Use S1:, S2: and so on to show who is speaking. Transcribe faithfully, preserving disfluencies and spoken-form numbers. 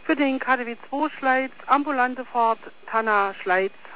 S1: für den K D W zwei Schleiz, ambulante Fahrt Tanna Schleiz